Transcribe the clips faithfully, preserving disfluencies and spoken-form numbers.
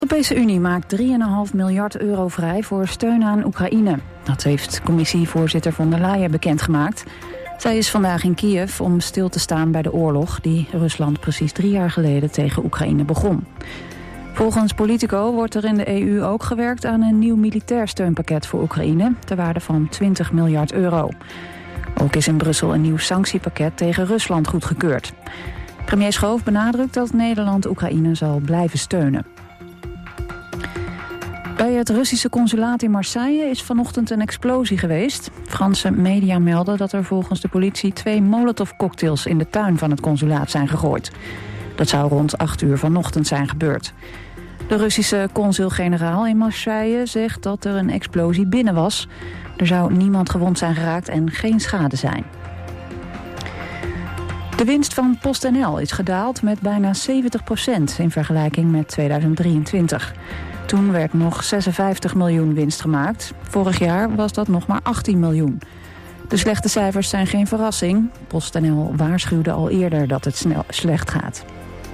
De Europese Unie maakt drie komma vijf miljard euro vrij voor steun aan Oekraïne. Dat heeft commissievoorzitter von der Leyen bekendgemaakt. Zij is vandaag in Kiev om stil te staan bij de oorlog die Rusland precies drie jaar geleden tegen Oekraïne begon. Volgens Politico wordt er in de E U ook gewerkt aan een nieuw militair steunpakket voor Oekraïne ter waarde van twintig miljard euro. Ook is in Brussel een nieuw sanctiepakket tegen Rusland goedgekeurd. Premier Schoof benadrukt dat Nederland Oekraïne zal blijven steunen. Bij het Russische consulaat in Marseille is vanochtend een explosie geweest. Franse media melden dat er volgens de politie twee molotovcocktails in de tuin van het consulaat zijn gegooid. Dat zou rond acht uur vanochtend zijn gebeurd. De Russische consul-generaal in Marseille zegt dat er een explosie binnen was. Er zou niemand gewond zijn geraakt en geen schade zijn. De winst van PostNL is gedaald met bijna zeventig procent in vergelijking met tweeduizend drieëntwintig. Toen werd nog zesenvijftig miljoen winst gemaakt. Vorig jaar was dat nog maar achttien miljoen. De slechte cijfers zijn geen verrassing. PostNL waarschuwde al eerder dat het snel slecht gaat.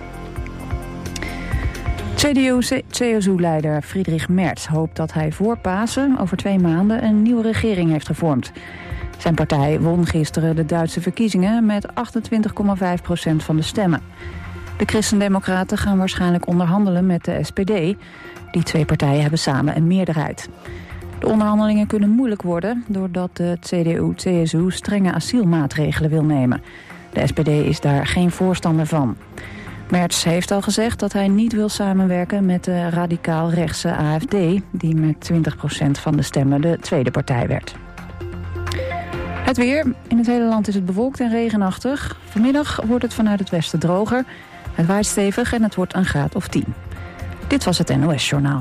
C D U-C S U-leider Friedrich Merz hoopt dat hij voor Pasen over twee maanden een nieuwe regering heeft gevormd. Zijn partij won gisteren de Duitse verkiezingen met achtentwintig komma vijf procent van de stemmen. De Christen-Democraten gaan waarschijnlijk onderhandelen met de S P D. Die twee partijen hebben samen een meerderheid. De onderhandelingen kunnen moeilijk worden doordat de C D U-C S U strenge asielmaatregelen wil nemen. De S P D is daar geen voorstander van. Merz heeft al gezegd dat hij niet wil samenwerken met de radicaal-rechtse A F D... die met twintig procent van de stemmen de tweede partij werd. Het weer. In het hele land is het bewolkt en regenachtig. Vanmiddag wordt het vanuit het westen droger. Het waait stevig en het wordt een graad of tien. Dit was het N O S-journaal.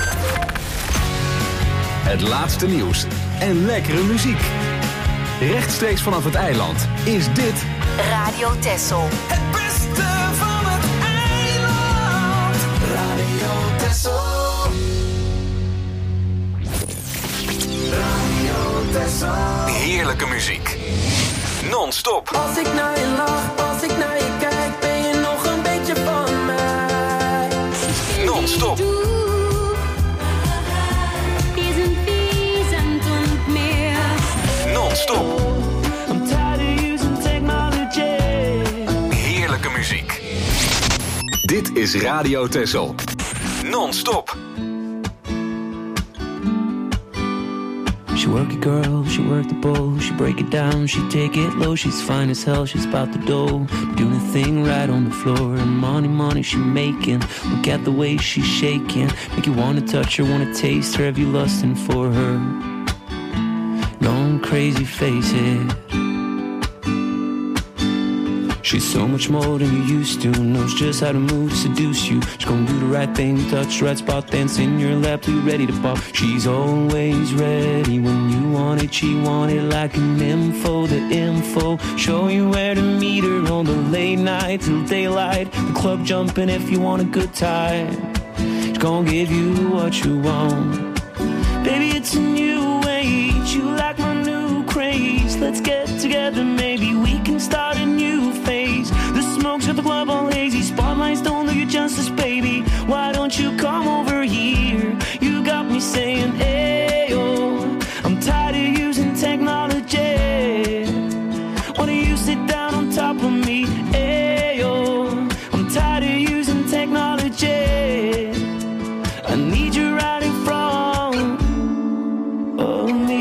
Het laatste nieuws en lekkere muziek. Rechtstreeks vanaf het eiland is dit Radio Texel. Het beste van het eiland. Radio Texel. Radio Texel. heerlijke muziek. Non-stop. Als ik naar je lach, als ik naar je kijk, ben je nog een beetje van mij. Non-stop. Non-stop. I'm tired of using technology. Heerlijke muziek. Dit is Radio Texel. Non-stop. She work it girl, she work the bowl, she break it down, she take it low, she's fine as hell, she's about the dough, doing a thing right on the floor, and money, money she making, look at the way she's shaking, make you wanna touch her, wanna taste her, have you lusting for her, gone crazy, face it. She's so much more than you used to, knows just how to move to seduce you. She's gonna do the right thing, touch the right spot, dance in your lap till you're ready to pop. She's always ready when you want it, she want it like an info, the info. Show you where to meet her on the late night till daylight. The club jumping if you want a good time. She's gonna give you what you want. Baby, it's a new age, you like my new craze. Let's get together, maybe we can start a new phase. The smoke's got the club all hazy, spotlights don't do you justice, baby. Why don't you come over here? You got me saying, ayo, I'm tired of using technology. Why don't you sit down on top of me? Ayo, I'm tired of using technology. I need you right in front of me.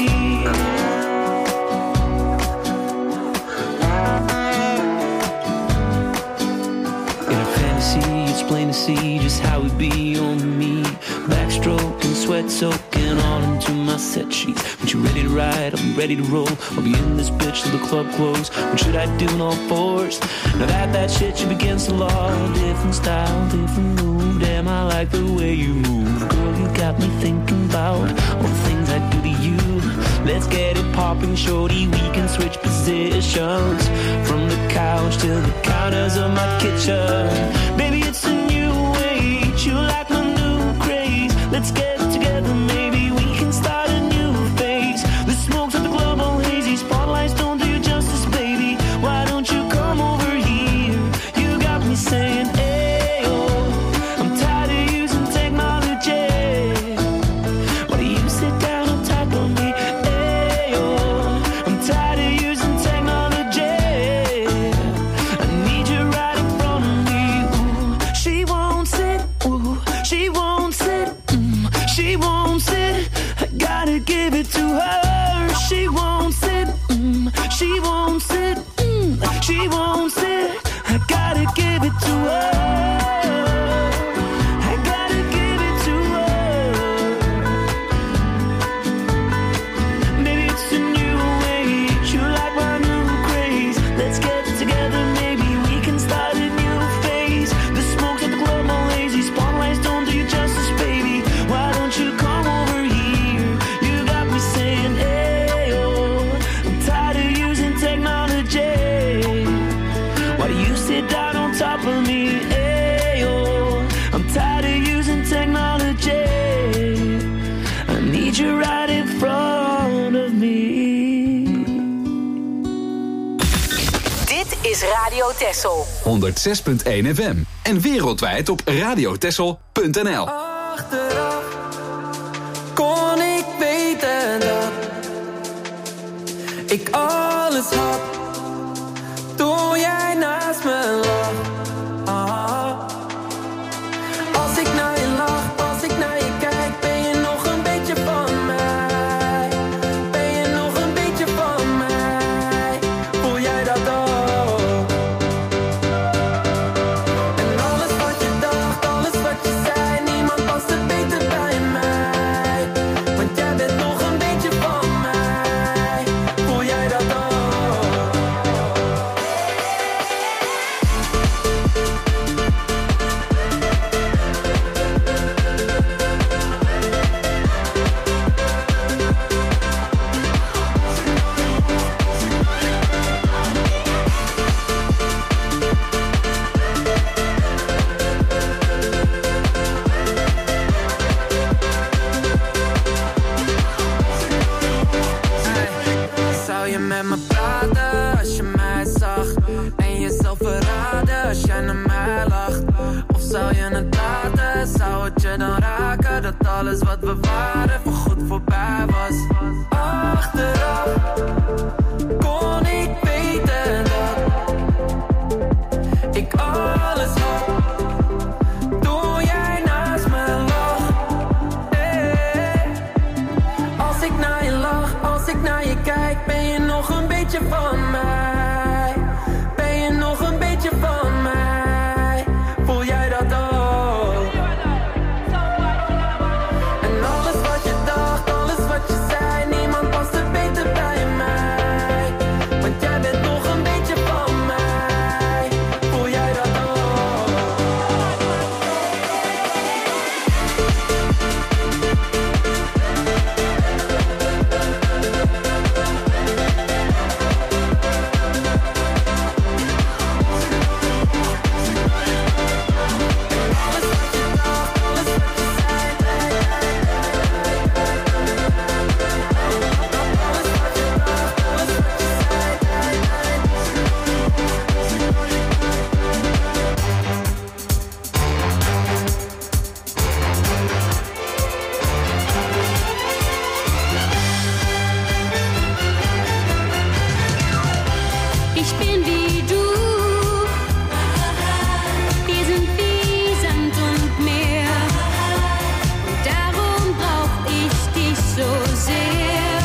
Plain to see just how it be on me. Backstroke and sweat soaking all into my set sheets. When you ready to ride, I'll be ready to roll. I'll be in this bitch till the club close. What should I do in all fours? Now that that shit you against the law. Different style, different move. Damn, I like the way you move. Girl, you got me thinking about all the things I do to you. Let's get it popping, shorty. We can switch positions from the couch to the counters of my kitchen. Baby, it's a new age. You like my new craze. Let's get together, maybe we can start a new phase. The smoke's at the club all hazy. Spotlights don't do you justice, baby. Why don't you come over here? You got me saying, ayo, I'm tired of using technology. it to her. She wants it, mm, she wants it, mm, she wants it. I gotta give it to her. I gotta give it to her. Maybe it's a new age. You like my new craze. Let's get together, maybe we can start a new phase. The smoke's at the club, all lazy. Spotlights don't do you justice, baby. Why don't you come over here? You got me saying, hey, oh, I'm tired of using technology. Why do you sit down on top of me? Hey, oh, I'm tired of using technology. I need you right in front of me. Dit is Radio Texel. honderdzes punt één F M. En wereldwijd op radiotexel punt n l. Achteraf kon ik weten dat ik alles had toen jij naast me lag. Ah. Als ik naar je lach, als ik naar je kijk, ben je nog een beetje van mij. Ben je nog een beetje van mij? Voel jij dat ook? En alles wat je dacht, alles wat je zei, niemand past er beter bij mij. Want jij bent nog een beetje van mij. Voel jij dat ook? Zou je met me praten als je mij zag? En jezelf verraden als jij naar mij lacht? Of zou je het laten? Zou het je dan raken dat alles wat we waren voorgoed voorbij was? Achteraf kon ik weten dat ik alles had toen jij naast me lag. Hey. Als ik naar je lach, als ik naar je kijk, ben je nog een beetje van mij? Ben je nog een beetje van mij? Voel jij dat ook? En alles wat je dacht, alles wat je zei, niemand past er beter bij mij. Want jij bent nog een beetje van mij. Voel jij dat ook? Ich bin wie du, wir sind wie Sand und Meer, und darum brauch ich dich so sehr.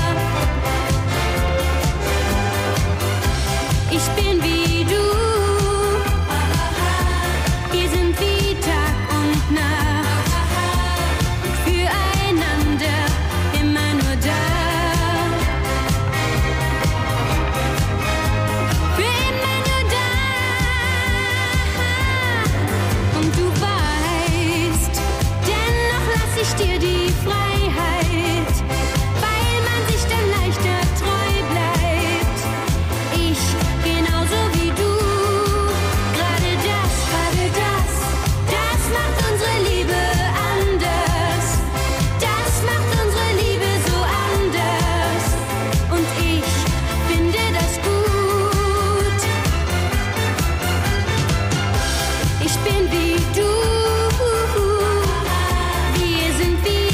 Ich bin wie du, wir sind wie Tag und Nacht, und füreinander immer nur da. Für immer nur da. Und du weißt, dennoch lass ich dir die Freiheit, weil man sich dann leichter treu bleibt. Ich genauso wie du. Gerade das, gerade das, das macht unsere Liebe anders. Das macht unsere Liebe so anders. Und ich finde das gut. Ich bin wie du, wir sind wie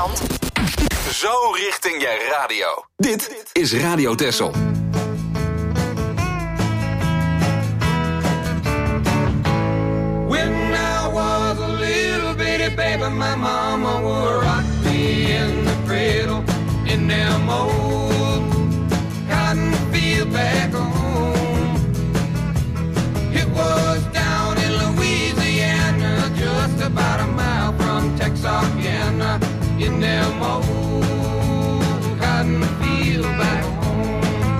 Eiland. Zo richting je radio. Dit is Radio Texel. When I was a little bitty baby, my mama would rock me in the cradle in them old cotton field back home. It was down in Louisiana, just about a mile from Texarkana, in them old cotton field back home.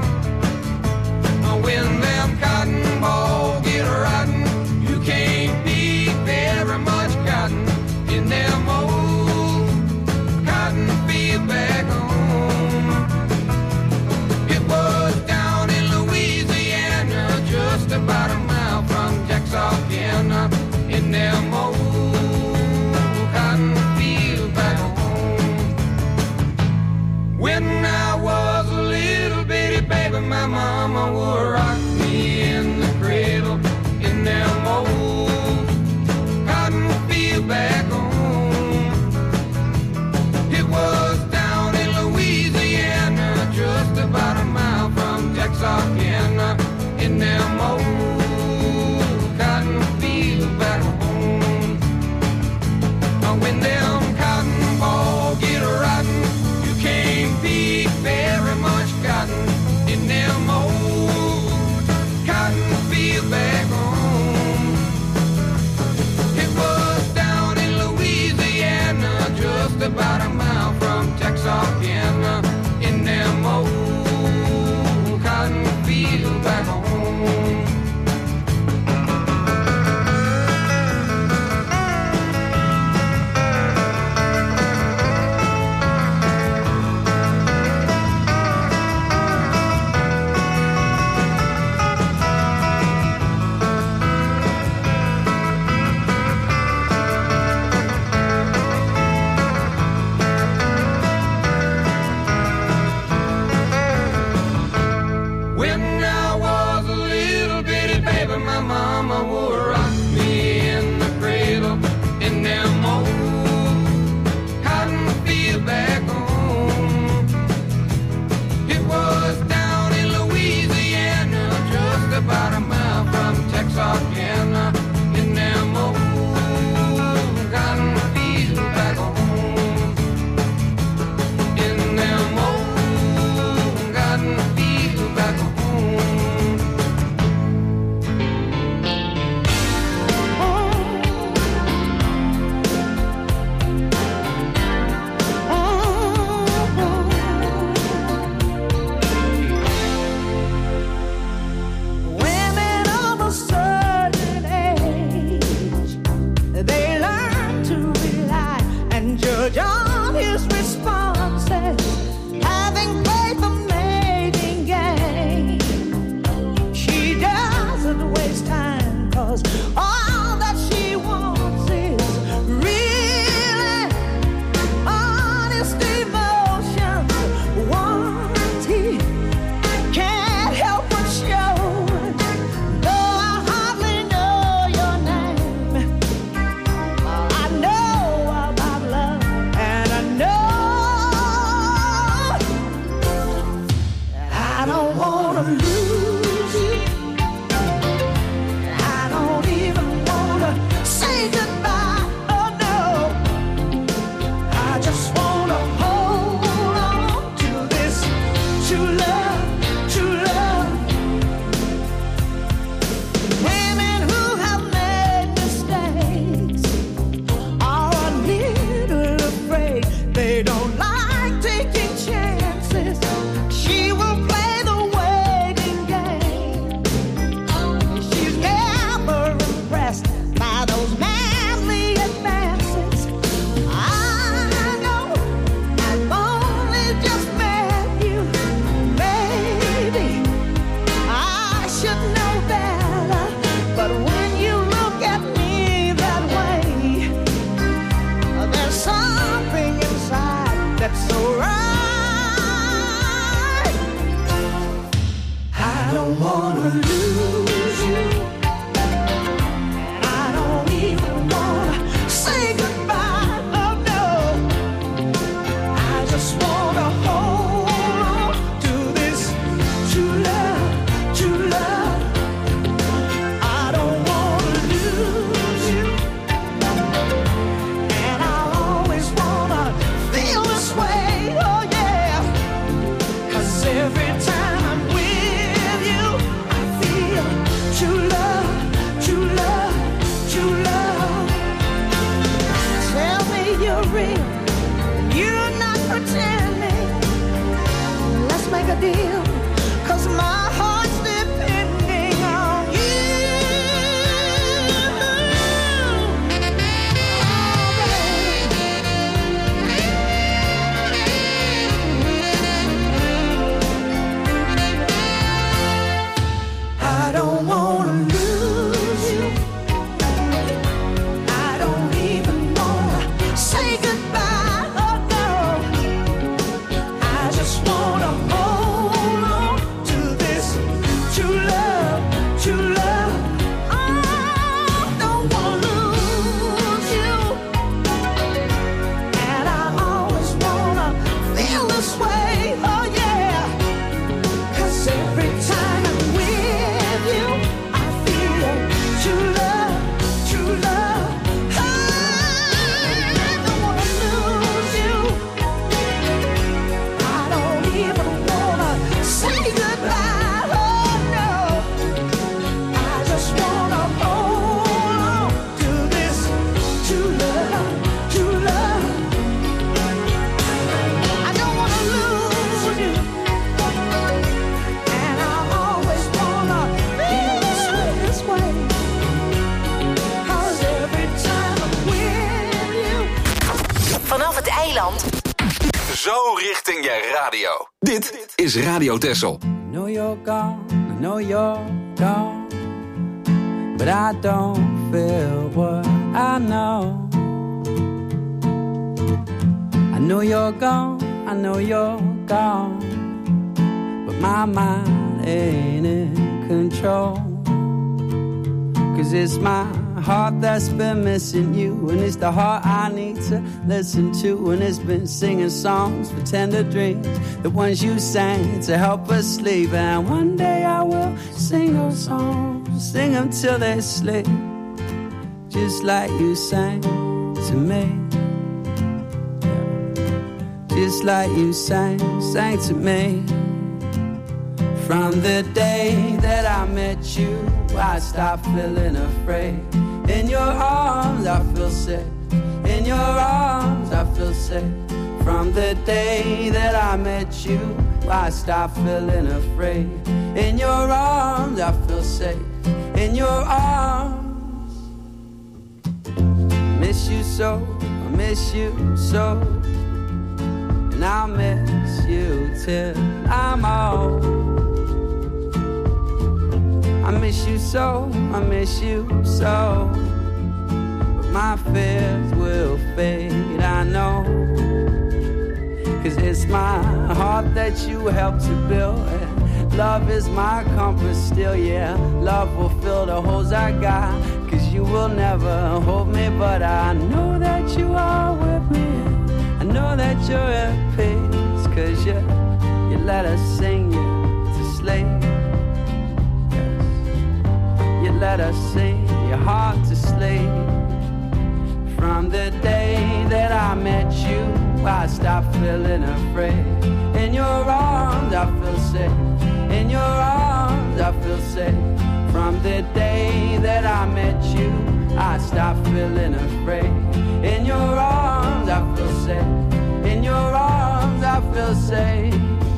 When them cotton balls get rotten, you can't be very much cotton in them old cotton field back home. It was down in Louisiana, just about a mile from Texarkana, in them old cotton field back home. When I was a little bitty baby, my mama would rock me in the cradle in them old cotton field back home. It was down in Louisiana, just about a mile from Texarkana, in them old cotton field back home. When them cotton balls get rotten, you can't be very much cotton in them old cotton field back home. It was down in Louisiana, just about a mile from Texarkana, in them old cotton field back home. When I was a little bitty baby, my mama would rock me in the cradle in them old cotton field back home. It was down in Louisiana, just about a mile from Texarkana, in them old cotton field back home. In them old cotton field back home. Women of a certain age, they learn to rely and judge on his responses, having played the mating game. She doesn't waste time, 'cause all that she wants is really honest emotions. Warranty can't help but show. Though I hardly know your name, I know about love, and I know that I don't wanna lose you. I don't even wanna say goodbye. Oh no, I just wanna hold on to this true love, true love. Women who have made mistakes are a little afraid. They don't like taking chances. She will play the waiting game. She's never impressed by those manly advances. I know I've only just met you. Maybe I should know better, but when you look at me that way, there's something inside that's so right. I don't wanna lose you. I don't even wanna say goodbye. Oh no, richting je radio. Dit is Radio Texel. I know you're gone, I know you're gone, but I don't feel what I know. I know you're gone, I know you're gone, but my mind ain't in control. Cause it's my heart that's been missing you, and it's the heart I need to listen to, and it's been singing songs for tender dreams, the ones you sang to help us sleep. And one day I will sing those songs, sing them till they sleep, just like you sang to me, just like you sang, sang to me. From the day that I met you, I stopped feeling afraid. In your arms I feel safe, in your arms I feel safe. From the day that I met you, I stopped feeling afraid. In your arms I feel safe, in your arms. Miss you so, I miss you so, and I'll miss you till I'm old. I miss you so, I miss you so, but my fears will fade, I know. Cause it's my heart that you helped to build, and love is my compass still, yeah. Love will fill the holes I got, cause you will never hold me, but I know that you are with me. I know that you're at peace, cause you, you let us sing you to sleep. Let us sing your heart to sleep. From the day that I met you, I stopped feeling afraid. In your arms I feel safe, in your arms I feel safe. From the day that I met you, I stopped feeling afraid. In your arms I feel safe, in your arms I feel safe.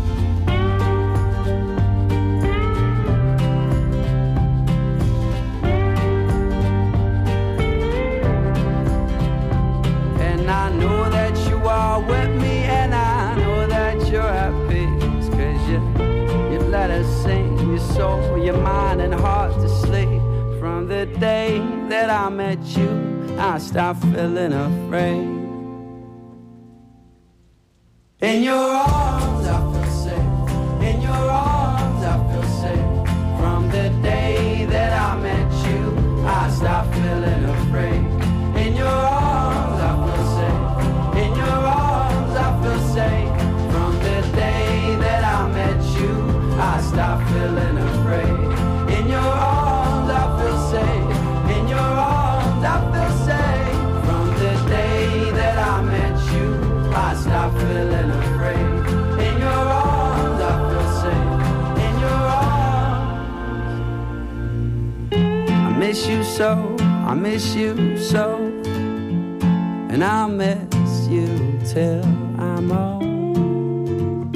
I know that you are with me, and I know that you're at peace, cause you, you let us sing your soul, your mind and heart to sleep. From the day that I met you, I stopped feeling afraid. In your arms I feel safe, in your arms I feel safe. From the day that I met you, I stopped feeling afraid. In your arms I feel safe, in your arms I feel safe. From the day that I met you, I stopped feeling afraid. In your arms I feel safe, in your arms I feel safe. From the day that I met you, I stopped feeling afraid. In your arms I feel safe, in your arms. I miss you so, I miss you so, and I'll miss you till I'm old.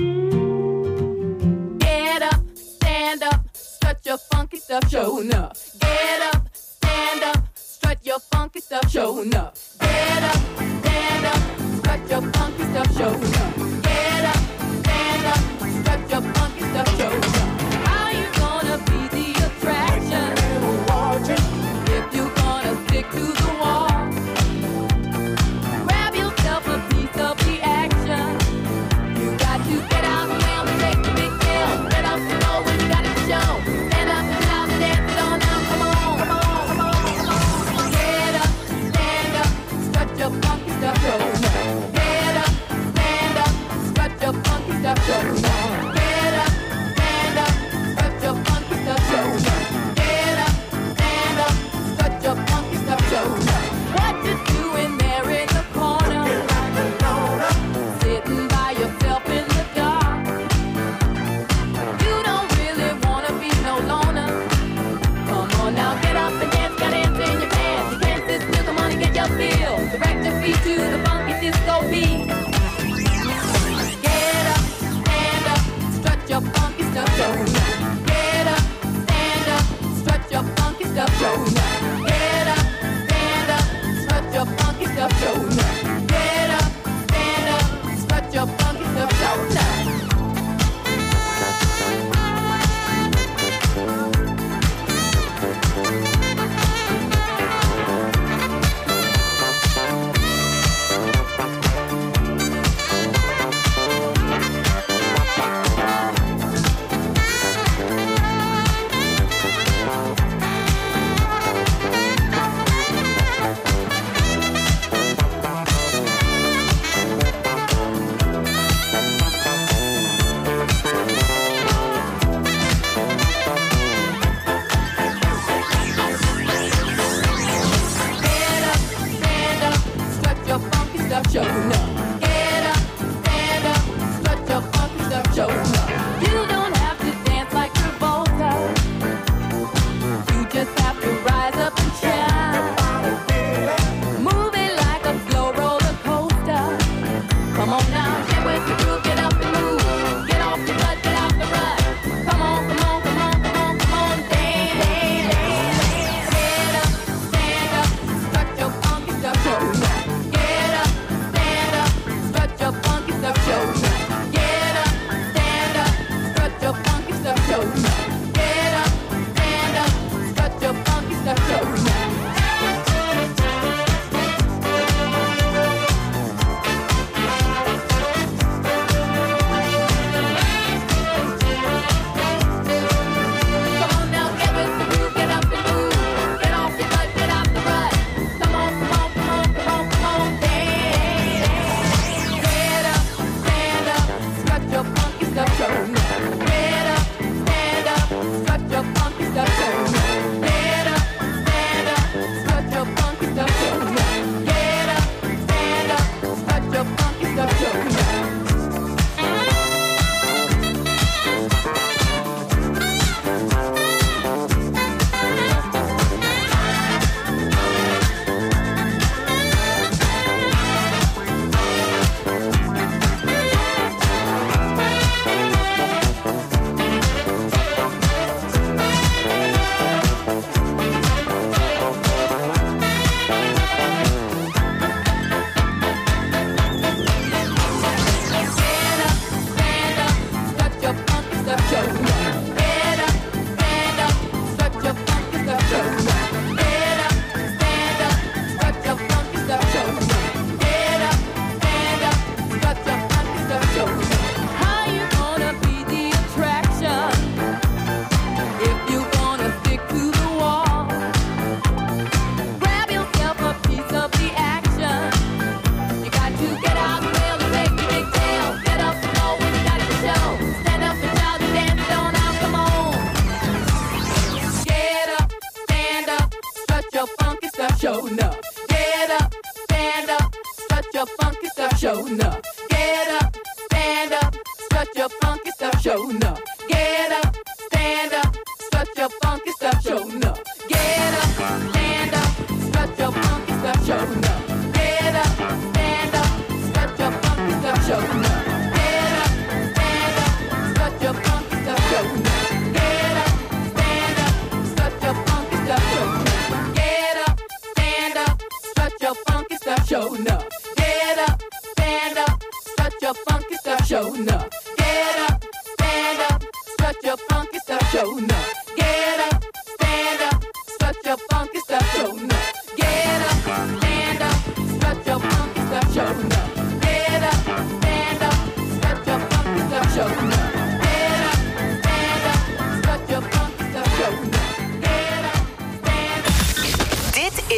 Get up, stand up, strut your funky stuff, showing up. Get up, stand up, strut your funky stuff, showing up. Get up, stand up, strut your funky stuff, showing up. Get up, stand up, strut your funky stuff, showing up. How you gonna be the attraction if you gonna stick to the wall? Grab yourself a piece of the action. You got to get out now and take the big deal. Let us know when you got it to show. Stand up and shout and dance it on now. Come on, come on, come on, come on. Get up, stand up, strut your funky stuff, showing up. Get up, stand up, strut your funky stuff, showing up. Get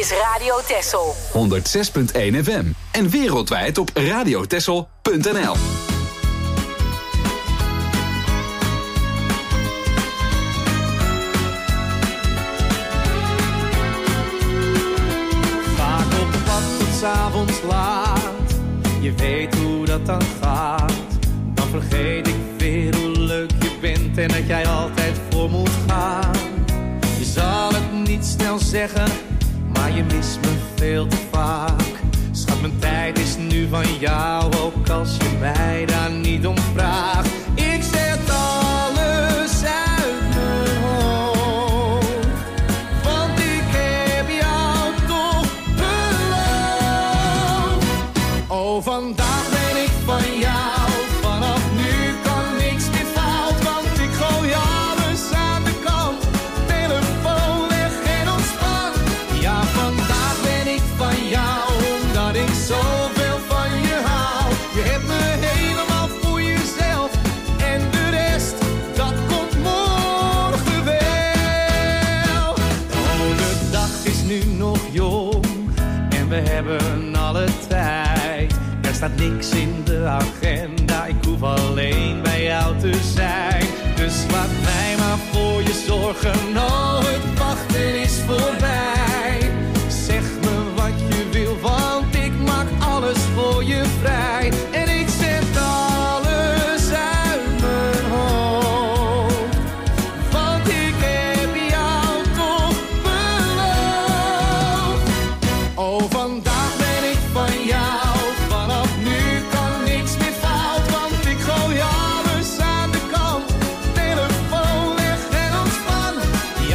is Radio Texel. honderdzes punt één F M. En wereldwijd op radiotexel punt n l. Vaak op pad tot 's avonds laat. Je weet hoe dat dan gaat. Dan vergeet ik weer hoe leuk je bent en dat jij altijd voor moet gaan. Je zal het niet snel zeggen, maar je mist me veel te vaak. Schat, mijn tijd is nu van jou, ook als je mij daar niet om vraagt. Ik zet alles uit mijn hoofd, want ik heb jou toch beloofd. Oh, vandaag ben ik van jou, vanaf nu kan niks meer fout, want ik gooi alles aan de kant. Telefoon weg en ontspan. Ja, vandaag ben ik van jou, omdat ik zoveel van je hou. Je hebt me helemaal voor jezelf en de rest, dat komt morgen wel. Oh, de dag is nu nog jong en we hebben alle tijd. Er staat niks in de agenda, ik hoef alleen bij jou te zijn. Dus laat mij maar voor je zorgen, oh, het wachten is voorbij. Zeg me wat je wil, want ik maak alles voor je vrij. En ik zet alles uit mijn hoofd, want ik heb jou toch beloofd. Oh, vandaag ben ik van jou, vanaf nu kan niks meer fout, want ik gooi alles aan de kant. Telefoon weg en ontspan.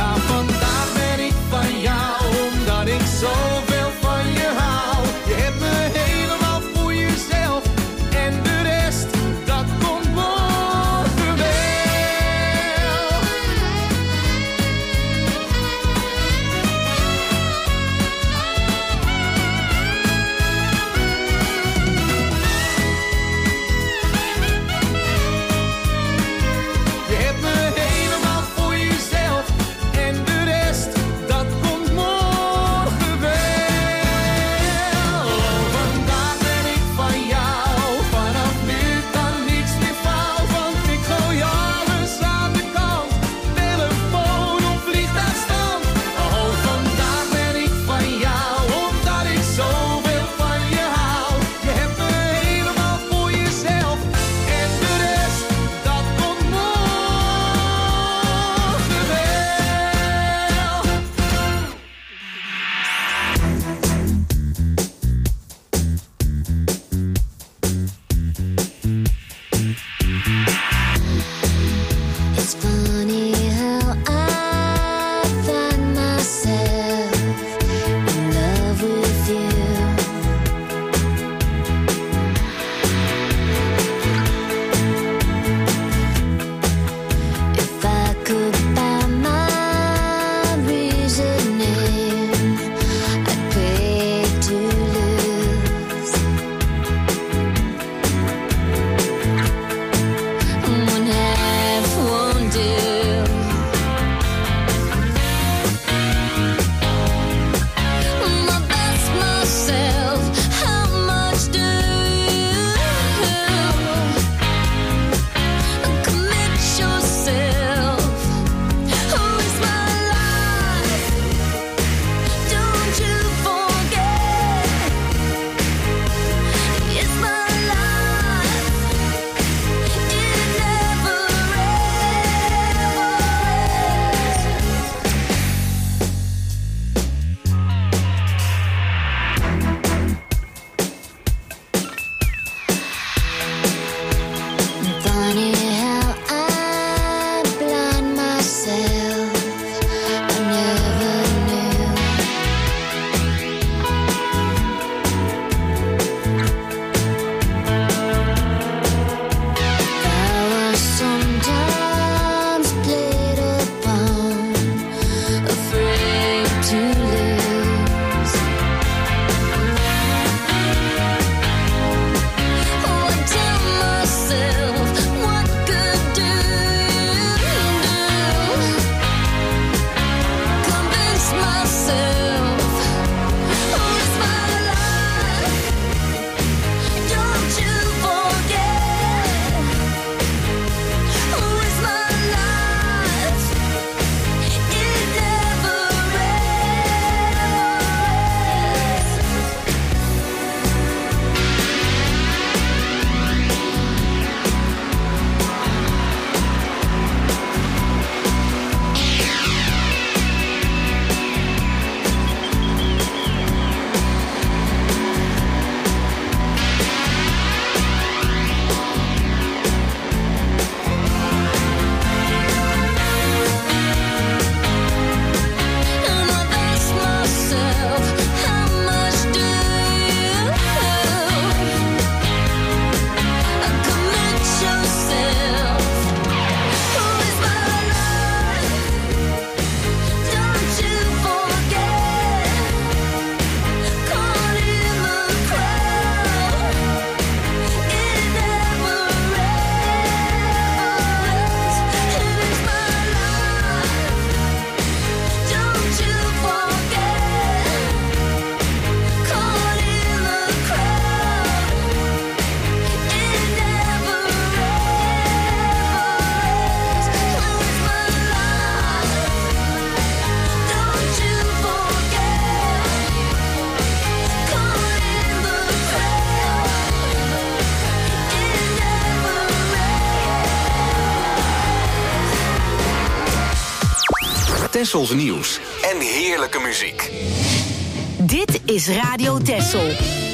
Tessels nieuws en heerlijke muziek. Dit is Radio Tessel.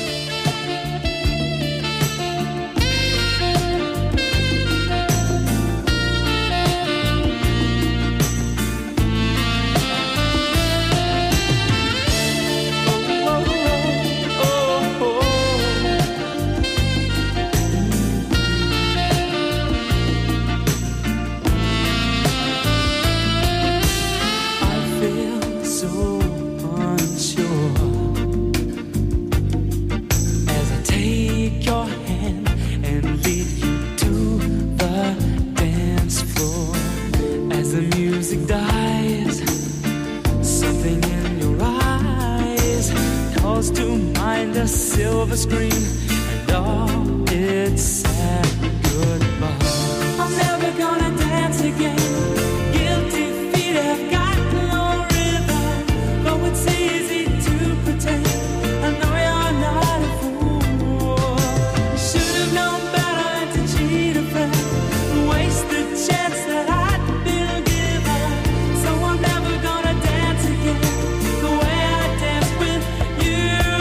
Silver screen and all its sad goodbye. I'm never gonna dance again. Guilty feet have got no rhythm, though it's easy to pretend. I know you're not a fool. Should have known better to cheat a friend, waste the chance that I'd been given. So I'm never gonna dance again the way I danced with you.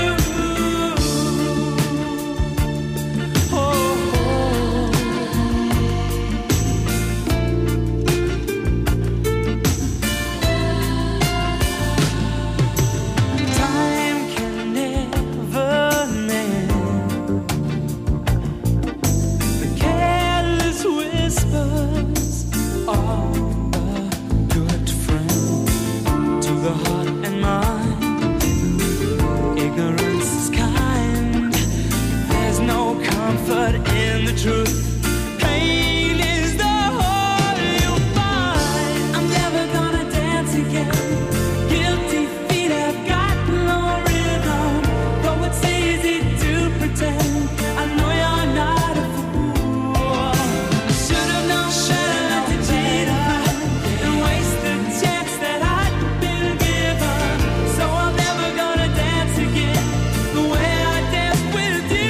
In the truth, pain is the whole you'll find. I'm never gonna dance again. Guilty feet have got no rhythm, though it's easy to pretend. I know you're not a fool. Should have known better to cheat and waste the chance that I'd been given. So I'm never gonna dance again the way I danced with you.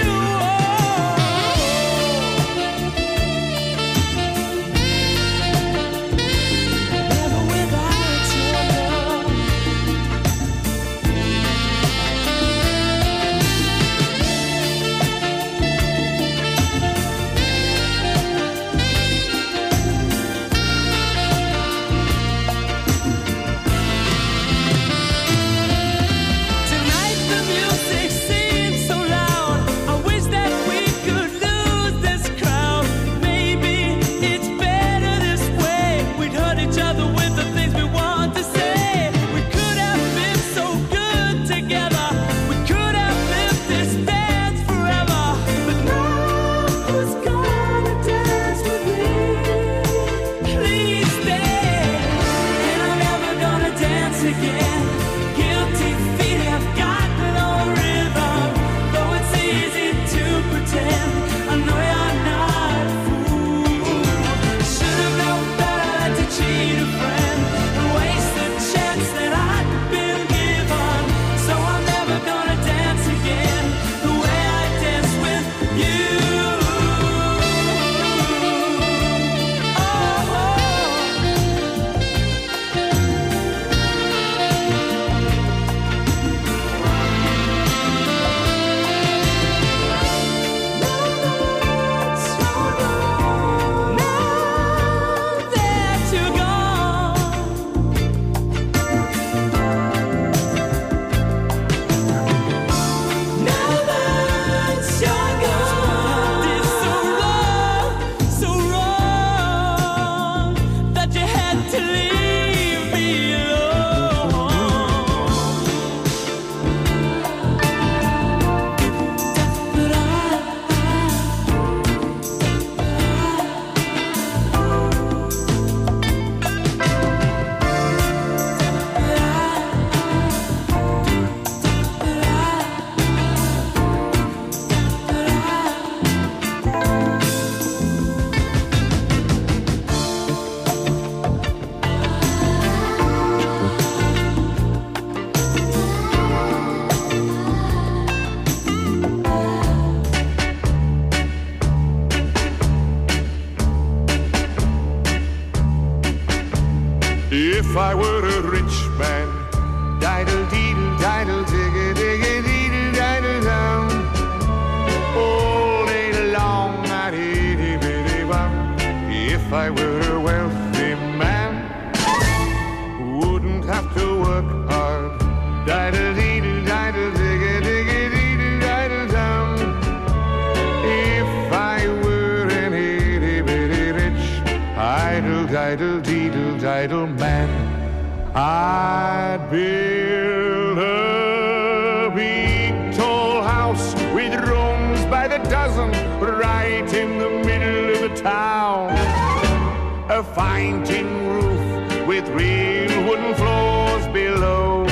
If I were a rich man, diddle deedle diddle digga digga deedle diddle down, all day long I'd itty bitty bum. If I were a wealthy man, wouldn't have to work hard, diddle deedle diddle digga digga deedle diddle down. If I were an itty bitty rich, idle diddle deedle diddle man, I'd build a big tall house with rooms by the dozen right in the middle of the town. A fine tin roof with real wooden floors below.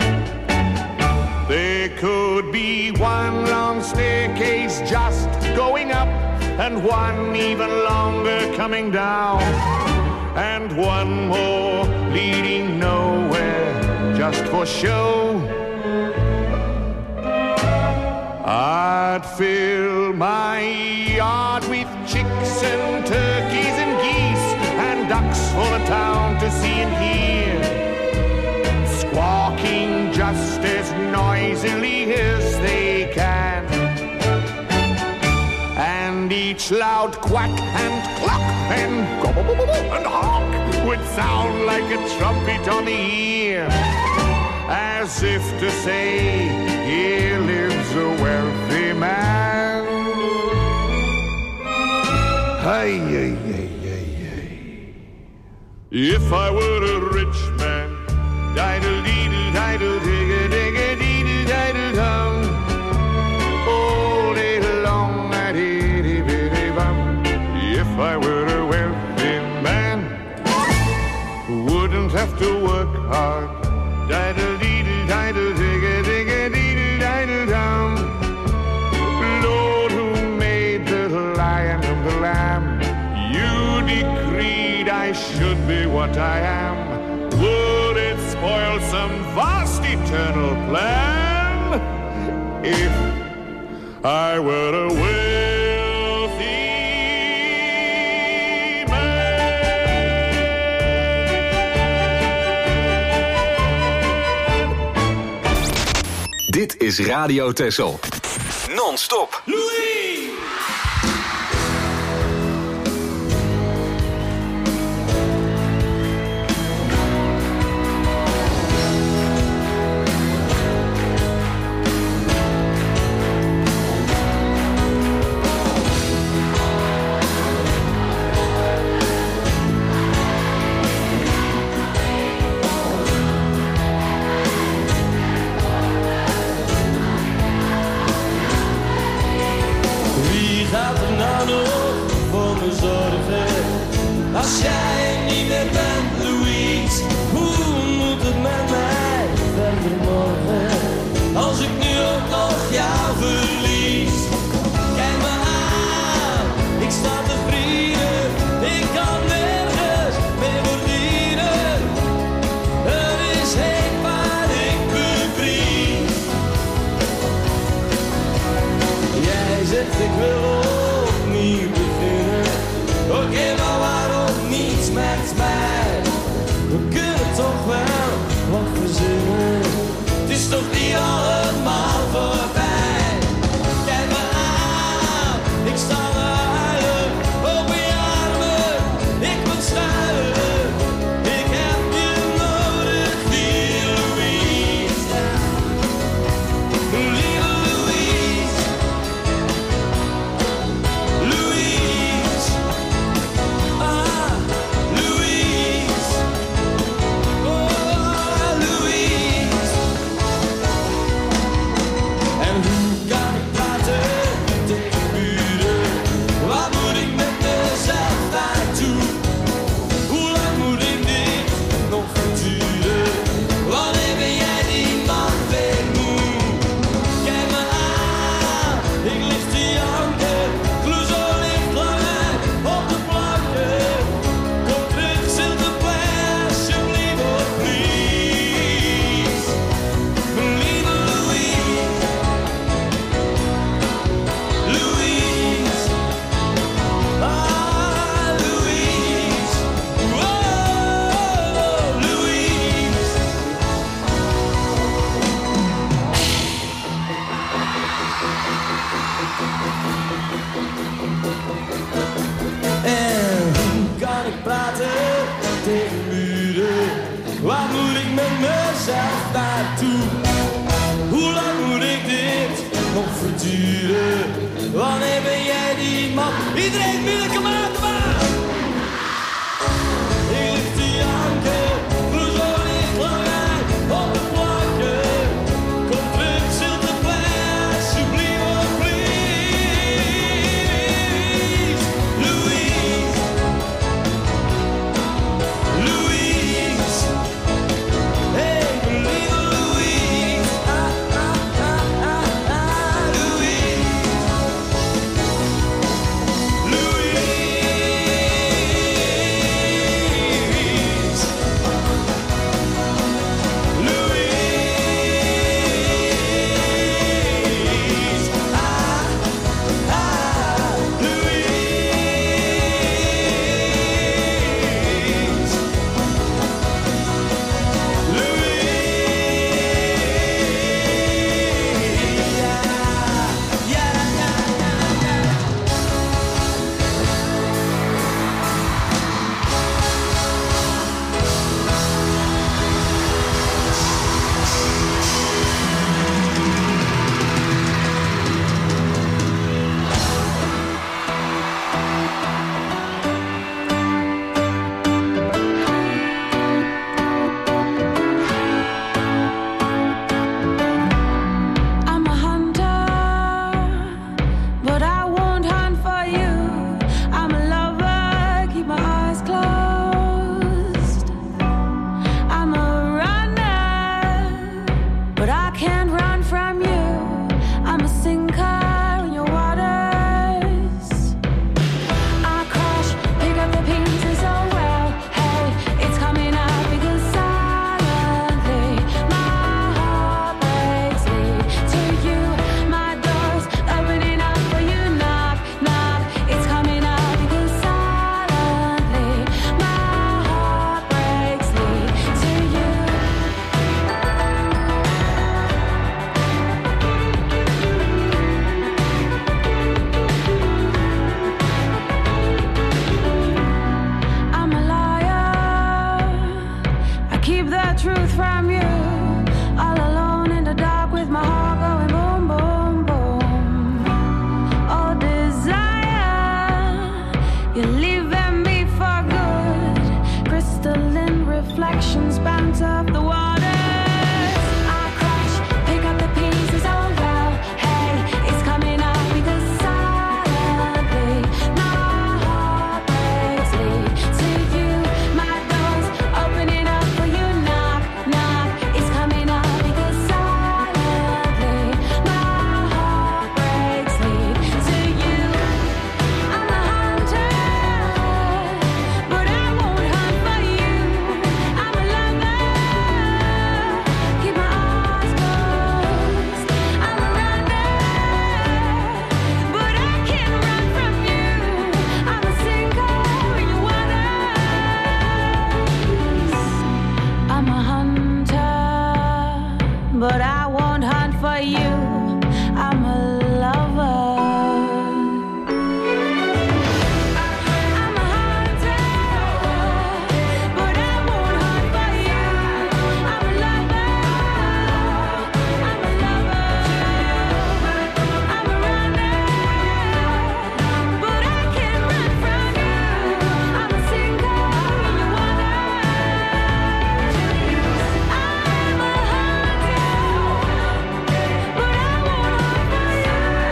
There could be one long staircase just going up and one even longer coming down, and one more leading nowhere just for show. I'd fill my yard with chicks and turkeys and geese and ducks for the town to see and hear, squawking just as noisily as they can. And each loud quack and cluck and gobble and honk would sound like a trumpet on the ear, as if to say, here lives a wealthy man. Hey, hey, hey, hey, hey. If I were a rich man, diddle deedle diddle digga digga deedle diddle down, all day long I'd itty bitty bum. If I were a wealthy man, wouldn't have to work hard, diddle deedle diddle digga digga deedle diddle down. Lord, who made the lion and the lamb, you decreed I should be what I am. Would it spoil some vast eternal plan if I were a wealthy man? Dit is Radio Texel. Non-stop. Louis! Waar moet ik met mezelf naartoe? Hoe lang moet ik dit nog verduren? Wanneer ben jij die man? Iedereen wil maar aan de baan. Ik lig te janken, voor zo licht lang uit op de planken. Kom terug, stilte plein, alsjeblieft, please. Louise, Louise, hey, lieve Louise, ah, ah, ah, ah, ah, Louise, Louise. I'm a hunter, but I won't hunt for you. I'm a lover, keep my eyes closed. I'm a runner, but I can't run from you. I'm a sinker in your waters. I crash, pick up the pieces, oh well, hey, it's coming up because silently my heart breaks me to you. My door's opening up for you, knock, knock, it's coming up because silently my heart breaks me to you. I'm a liar, I keep the truth from you. All alone in the dark with my heart going boom, boom, boom. Oh, desire, you're leaving me for good. Crystalline reflections bounce off the waters. I crash, pick up the pieces, oh well, hey, it's coming up because silently my heart breaks me to you. My door's opening up for you, knock, knock, it's coming up because silently my heart breaks me to you. I'm a hunter, but I won't hunt for you. I'm a lover, keep my eyes closed. I'm a runner, but I can't run from you. I'm a sinker in your waters. I'm a hunter, but I won't hunt for you. I'm a lover. I'm a hunter, but I won't hunt for you. I'm a lover. I'm a lover. I'm a runner, but I can't run from you. I'm a sinker in your waters. I'm a hunter, but I won't hunt for you.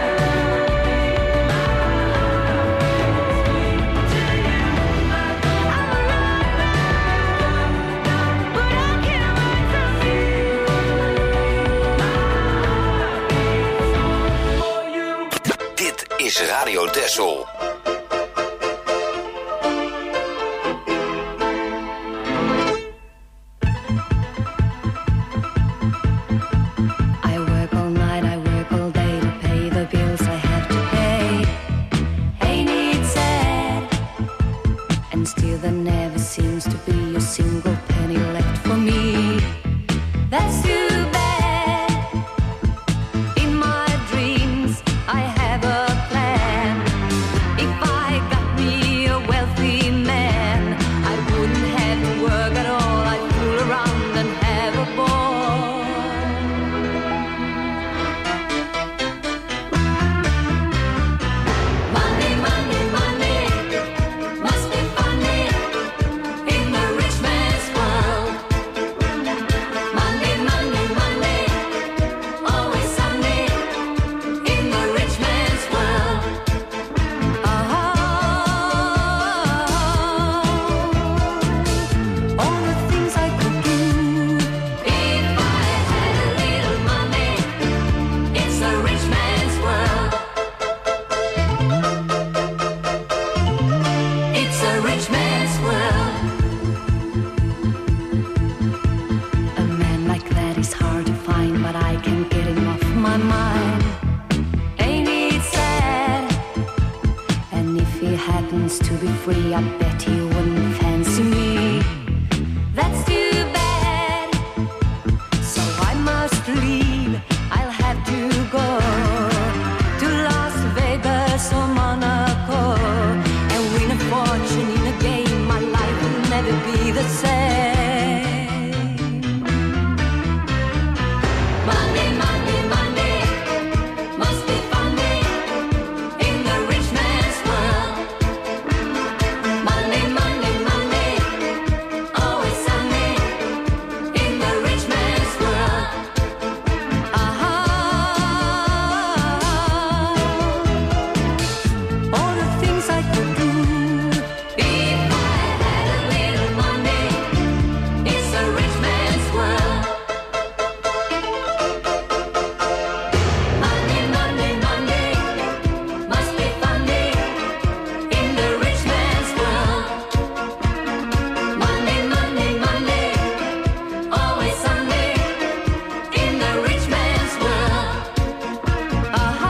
Dit is Radio Texel. I work all night, I work all day to pay the bills I have to pay. Ain't it sad? And still there never seems to be a single penny left for me. That's too bad. In my dreams I have a plan. free, I bet he wouldn't fancy me. That's too bad, so I must leave. I'll have to go to Las Vegas or Monaco and win a fortune in a game. My life will never be the same. Money, money, money must be funny in the rich man's world. Money, money, money, always sunny in the rich man's world. Uh-huh. All the things I could do if I had a little money. It's a rich man's world. Money, money, money must be funny in the rich man's world. Money, money, money, always sunny in the rich man's world. Uh-huh.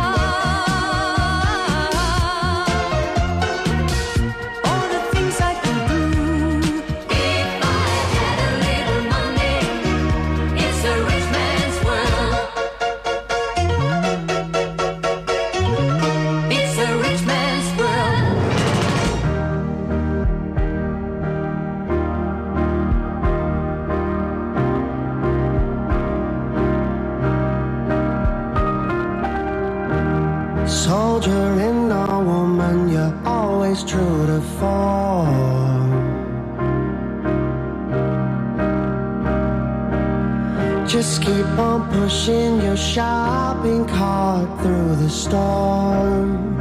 All the things I could do if I had a little money. It's a rich man's world. It's a rich man's world. Soldier in a woman, you're always true to form. Just keep on pushing your shopping cart through the storm.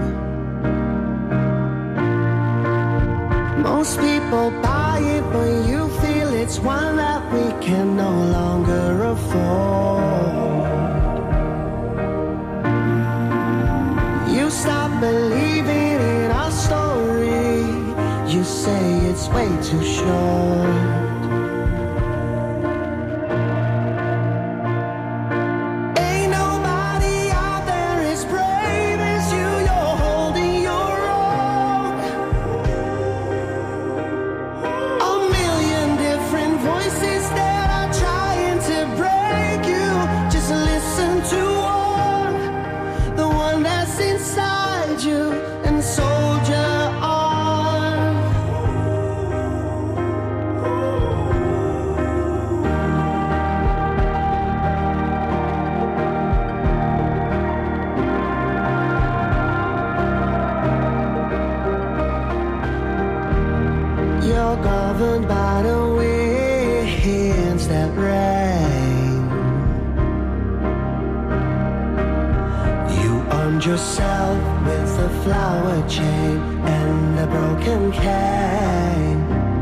Most people buy it, but you feel it's one that we can no longer afford. You stop believing in our story. You say it's way too short. Ain't nobody out there as brave as you. You're holding your own. A million different voices that are trying to break you. Just listen to one, the one that's inside you, and soldier on. You're governed by the winds that rain. You armed yourself with a flower chain and a broken cane.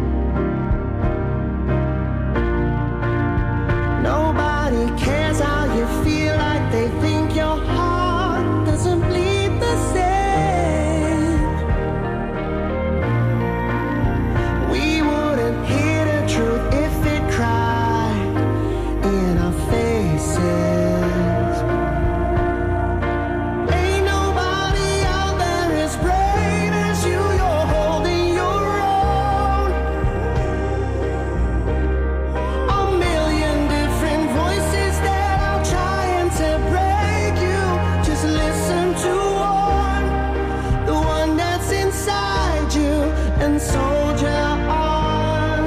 Nobody cares how you feel, like they think your heart doesn't bleed the same. We wouldn't hear the truth if it cried in our faces. Ain't nobody out there as brave as you. You're holding your own. A million different voices that are trying to break you. Just listen to one, the one that's inside you, and soldier on.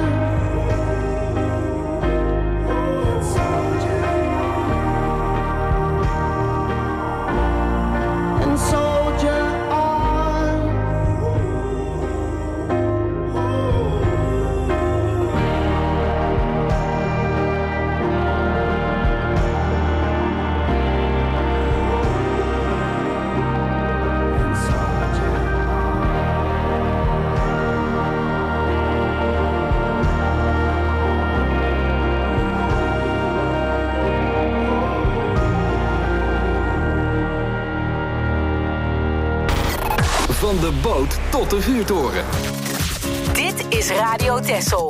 Soldier on. And soldier on. Van de boot tot de vuurtoren. Dit is Radio Texel.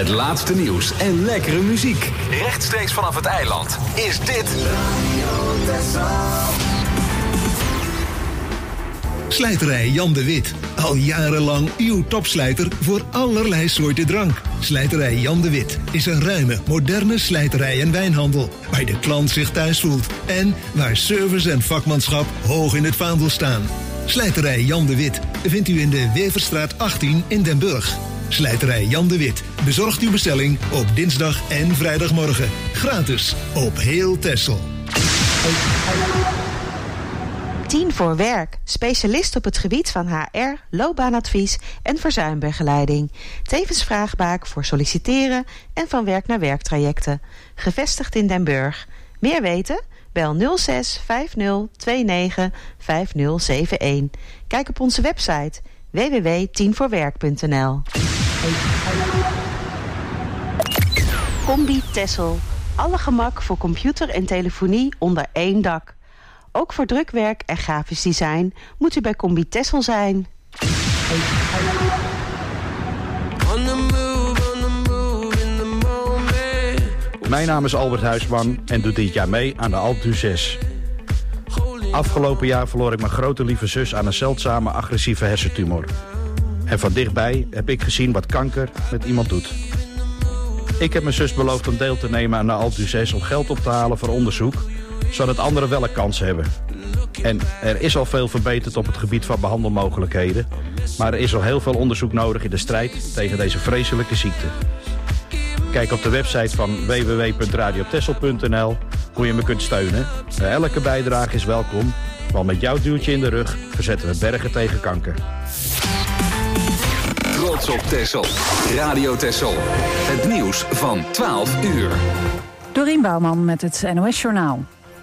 Het laatste nieuws en lekkere muziek. Rechtstreeks vanaf het eiland is dit Radio Texel. Slijterij Jan de Wit. Al jarenlang uw topslijter voor allerlei soorten drank. Slijterij Jan de Wit is een ruime, moderne slijterij en wijnhandel. Waar de klant zich thuis voelt. En waar service en vakmanschap hoog in het vaandel staan. Slijterij Jan de Wit vindt u in de Weverstraat achttien in Den Burg. Slijterij Jan de Wit bezorgt uw bestelling op dinsdag en vrijdagmorgen. Gratis op heel Texel. tien voor werk. Specialist op het gebied van H R, loopbaanadvies en verzuimbegeleiding. Tevens vraagbaak voor solliciteren en van werk naar werktrajecten. Gevestigd in Den Burg. Meer weten? Bel nul zes vijf nul twee negen vijf nul zeven een. Kijk op onze website w w w punt tien voor werk punt n l. Combi Texel. Alle gemak voor computer en telefonie onder één dak. Ook voor drukwerk en grafisch design moet u bij Combi Texel zijn. Mijn naam is Albert Huisman en doe dit jaar mee aan de Alpe d'Huez zes. Afgelopen jaar verloor ik mijn grote lieve zus aan een zeldzame agressieve hersentumor. En van dichtbij heb ik gezien wat kanker met iemand doet. Ik heb mijn zus beloofd om deel te nemen aan de Alpe d'Huez zes om geld op te halen voor onderzoek, zodat anderen wel een kans hebben. En er is al veel verbeterd op het gebied van behandelmogelijkheden, maar er is al heel veel onderzoek nodig in de strijd tegen deze vreselijke ziekte. Kijk op de website van w w w punt radio texel punt n l hoe je me kunt steunen. Elke bijdrage is welkom, want met jouw duwtje in de rug verzetten we bergen tegen kanker. Trots op Texel. Radio Texel. Het nieuws van twaalf uur. Dorien Bouwman met het N O S Journaal.